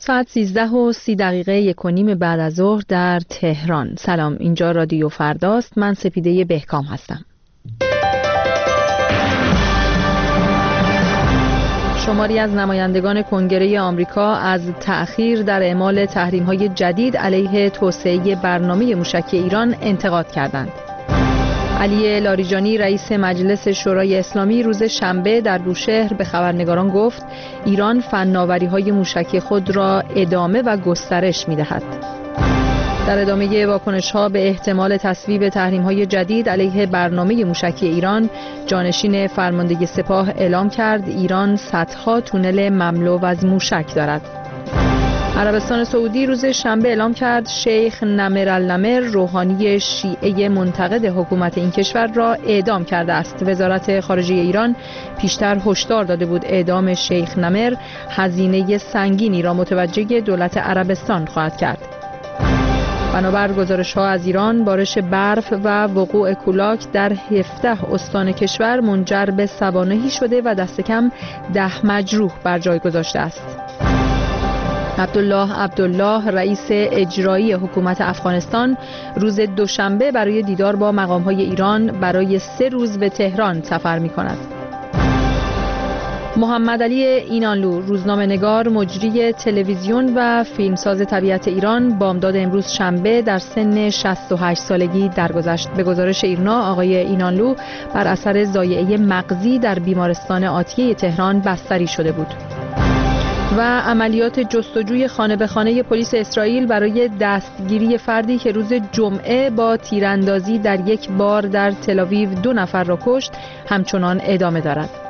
ساعت 13:30 1:30 بعد از ظهر در تهران. سلام، اینجا رادیو فرداست. من سپیده بهکام هستم. شماری از نمایندگان کنگره آمریکا از تأخیر در اعمال تحریم‌های جدید علیه توسعه برنامه موشکی ایران انتقاد کردند. علی لاریجانی رئیس مجلس شورای اسلامی روز شنبه در بوشهر به خبرنگاران گفت ایران فناوری‌های موشکی خود را ادامه و گسترش می‌دهد. در ادامه واکنش‌ها به احتمال تصویب تحریم‌های جدید علیه برنامه موشکی ایران، جانشین فرماندهی سپاه اعلام کرد ایران صدها تونل مملو از موشک دارد. عربستان سعودی روز شنبه اعلام کرد شیخ نمر النمر روحانی شیعه منتقد حکومت این کشور را اعدام کرده است. وزارت خارجه ایران پیشتر هشدار داده بود اعدام شیخ نمر هزینه سنگینی را متوجه دولت عربستان خواهد کرد. بنابر گزارش‌ها از ایران، بارش برف و وقوع کولاک در 17 استان کشور منجر به سوانحی شده و دست کم 10 مجروح بر جای گذاشته است. عبدالله رئیس اجرایی حکومت افغانستان روز دوشنبه برای دیدار با مقام‌های ایران برای 3 روز به تهران سفر می‌کند. محمد علی اینانلو روزنامه‌نگار، مجری تلویزیون و فیلمساز طبیعت ایران بامداد امروز شنبه در سن 68 سالگی درگذشت. به گزارش ایرنا آقای اینانلو بر اثر ضایعه مغزی در بیمارستان آتیه تهران بستری شده بود. و عملیات جستجوی خانه به خانه پلیس اسرائیل برای دستگیری فردی که روز جمعه با تیراندازی در یک بار در تل‌آویو 2 نفر را کشت همچنان ادامه دارد.